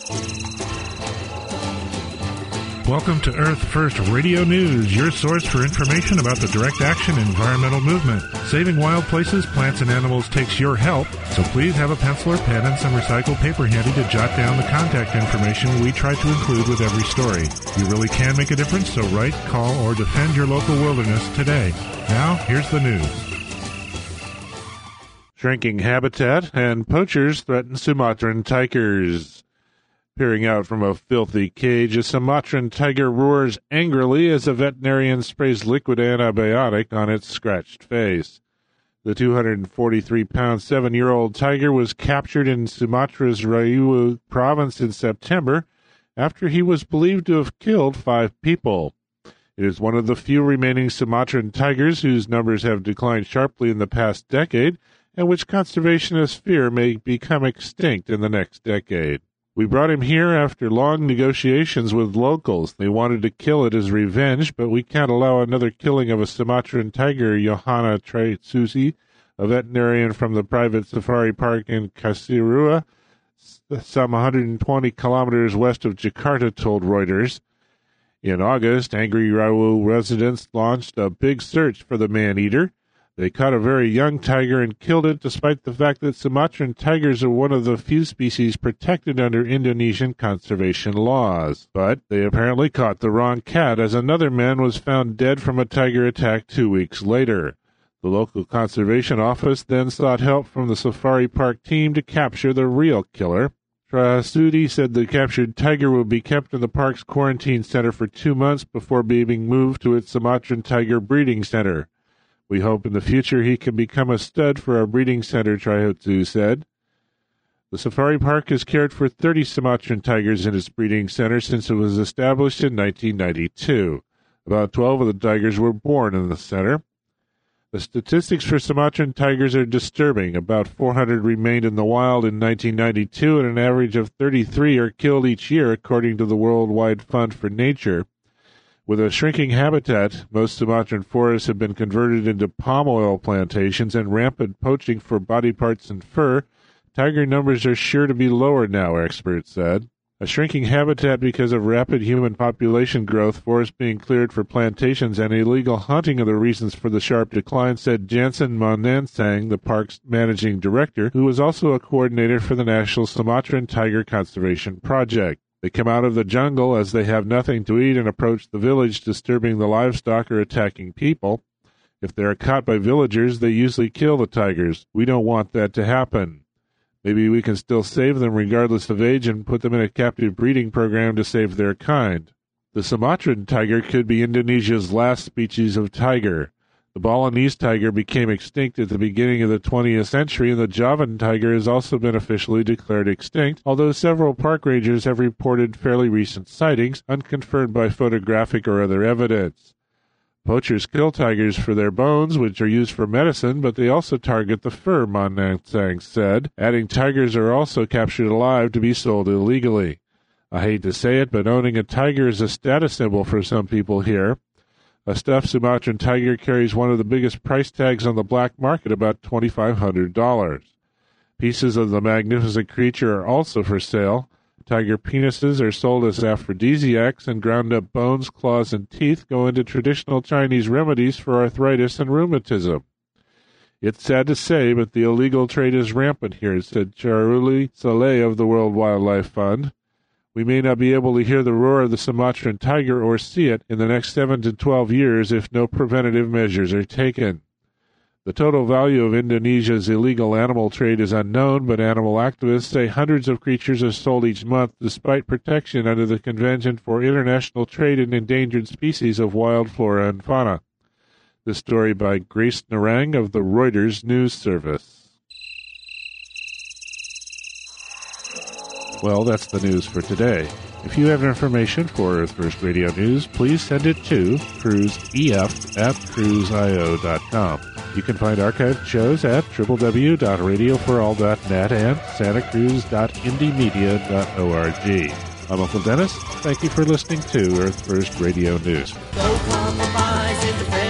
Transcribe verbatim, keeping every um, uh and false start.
Welcome to Earth First Radio News, your source for information about the direct action environmental movement. Saving wild places, plants, and animals takes your help, so please have a pencil or pen and some recycled paper handy to jot down the contact information we try to include with every story. You really can make a difference, so write, call, or defend your local wilderness today. Now, here's the news. Shrinking habitat and poachers threaten Sumatran tigers. Peering out from a filthy cage, a Sumatran tiger roars angrily as a veterinarian sprays liquid antibiotic on its scratched face. The two hundred forty-three pound seven-year-old tiger was captured in Sumatra's Riau province in September after he was believed to have killed five people. It is one of the few remaining Sumatran tigers whose numbers have declined sharply in the past decade and which conservationists fear may become extinct in the next decade. We brought him here after long negotiations with locals. They wanted to kill it as revenge, but we can't allow another killing of a Sumatran tiger, Johanna Tretsusi, a veterinarian from the private safari park in Kasirua, some one hundred twenty kilometers west of Jakarta, told Reuters. In August, angry Riau residents launched a big search for the man-eater. They caught a very young tiger and killed it, despite the fact that Sumatran tigers are one of the few species protected under Indonesian conservation laws. But they apparently caught the wrong cat, as another man was found dead from a tiger attack two weeks later. The local conservation office then sought help from the safari park team to capture the real killer. Trasudi said the captured tiger will be kept in the park's quarantine center for two months before being moved to its Sumatran tiger breeding center. We hope in the future he can become a stud for our breeding center, Trihotu said. The safari park has cared for thirty Sumatran tigers in its breeding center since it was established in nineteen ninety-two. About twelve of the tigers were born in the center. The statistics for Sumatran tigers are disturbing. About four hundred remained in the wild in nineteen ninety-two, and an average of thirty-three are killed each year, according to the Worldwide Fund for Nature. With a shrinking habitat, most Sumatran forests have been converted into palm oil plantations and rampant poaching for body parts and fur. Tiger numbers are sure to be lower now, experts said. A shrinking habitat because of rapid human population growth, forests being cleared for plantations, and illegal hunting are the reasons for the sharp decline, said Jansen Monansang, the park's managing director, who was also a coordinator for the National Sumatran Tiger Conservation Project. They come out of the jungle as they have nothing to eat and approach the village, disturbing the livestock or attacking people. If they are caught by villagers, they usually kill the tigers. We don't want that to happen. Maybe we can still save them regardless of age and put them in a captive breeding program to save their kind. The Sumatran tiger could be Indonesia's last species of tiger. The Balinese tiger became extinct at the beginning of the twentieth century, and the Javan tiger has also been officially declared extinct, although several park rangers have reported fairly recent sightings, unconfirmed by photographic or other evidence. Poachers kill tigers for their bones, which are used for medicine, but they also target the fur, Monansang said, adding tigers are also captured alive to be sold illegally. I hate to say it, but owning a tiger is a status symbol for some people here. A stuffed Sumatran tiger carries one of the biggest price tags on the black market, about two thousand five hundred dollars. Pieces of the magnificent creature are also for sale. Tiger penises are sold as aphrodisiacs, and ground-up bones, claws, and teeth go into traditional Chinese remedies for arthritis and rheumatism. It's sad to say, but the illegal trade is rampant here, said Charuli Saleh of the World Wildlife Fund. We may not be able to hear the roar of the Sumatran tiger or see it in the next seven to twelve years if no preventative measures are taken. The total value of Indonesia's illegal animal trade is unknown, but animal activists say hundreds of creatures are sold each month despite protection under the Convention for International Trade in Endangered Species of Wild Flora and Fauna. This story by Grace Narang of the Reuters News Service. Well, that's the news for today. If you have information for Earth First Radio News, please send it to cruiseef at cruise i o dot com. You can find archived shows at w w w dot radio for all dot net and santa cruz dot indie media dot org. I'm Uncle Dennis. Thank you for listening to Earth First Radio News.